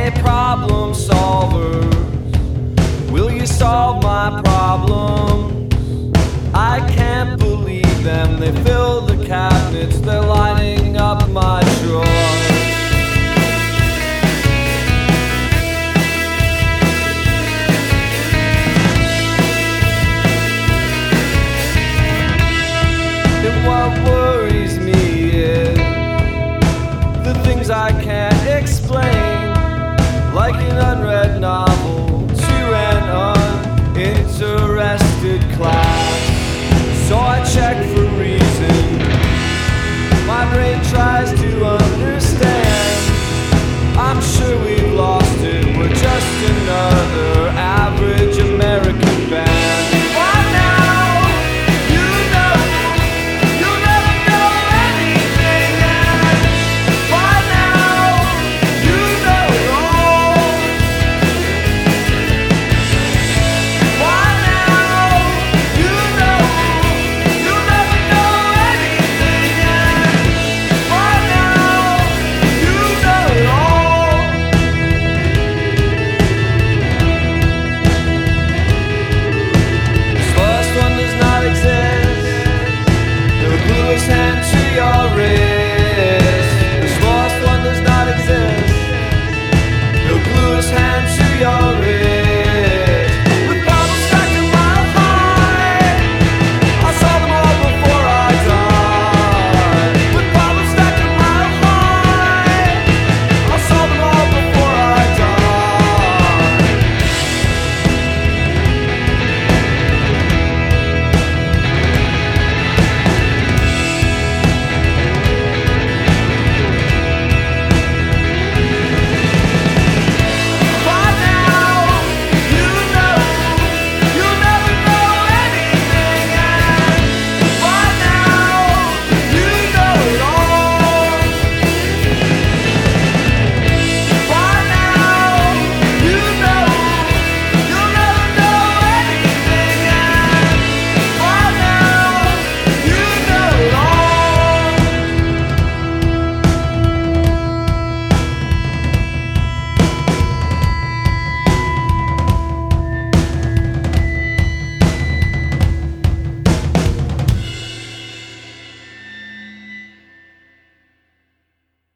Hey, problem solvers, will you solve my problems? I can't believe them, they fill the cabinets, they're lining up my drawers. And what worries me is the things I can't explain, like an